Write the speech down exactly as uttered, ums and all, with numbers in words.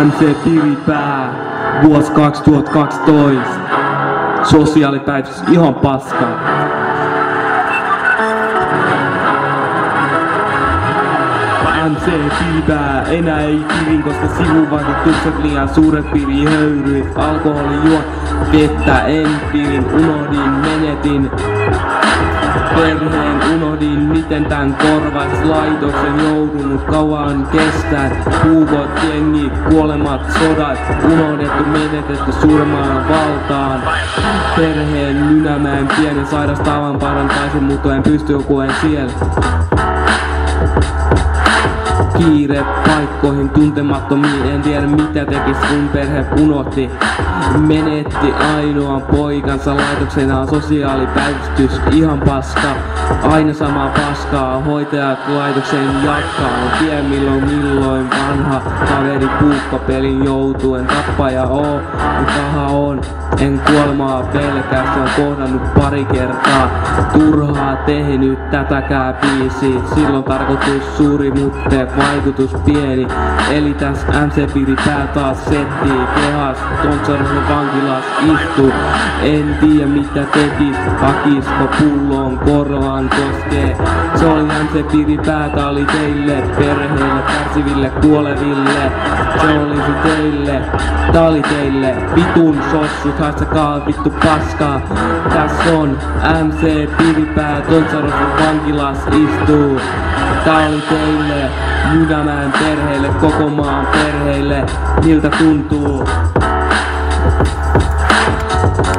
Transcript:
M C Piripää, vuosi kaksituhattakaksitoista. Sosiaalipäivitys ihan paskaa. M C Piripää, enää ei kirin, koska sivuvaikutukset liian suuret piri höyryit. Alkoholi juo, vettä en pirin, unohdin, menetin perheen, unohdin miten tän korvais laitoksen joudunut kauan kestää. Puukot, jengi, kuolemat, sodat, unohdettu, menetetty suuremmaan valtaan. Perheen Mynämäen pienen sairastavan parantaisin, mutta en pysty kun en siellä. Kiire paikkoihin tuntemattomiin, en tiedä mitä tekis kun perhe unohti. Menetti ainoan poikansa laitoksena, sosiaalipäivystys ihan paska. Aina samaa paskaa, hoitajat laitoksen jatkaa. En tiedä milloin milloin vanha kaveri puukkapelin joutuu. En tappaja oo, en paha on. En kuolemaa pelkää, se on kohdannut pari kertaa. Turhaa tehnyt tätäkään biisiä. Silloin tarkoitus suuri, mutta vaikutus pieni. Eli täs M C Piripää taas settii kehas. Tontsarosen vankilas istuu. En tiedä mitä tekis, hakisko pullon korvaan koskee. Se oli M C Piripää, tää oli teille, perheille, kärsiville, kuoleville. Se olisi teille, tää oli teille, vitun sossut, haistakaa vittu paskaa. Täs on M C Piripää, Tontsarosen vankilas istuu. Tää oli teille, Mynämäen perheille, koko maan perheille, miltä tuntuu.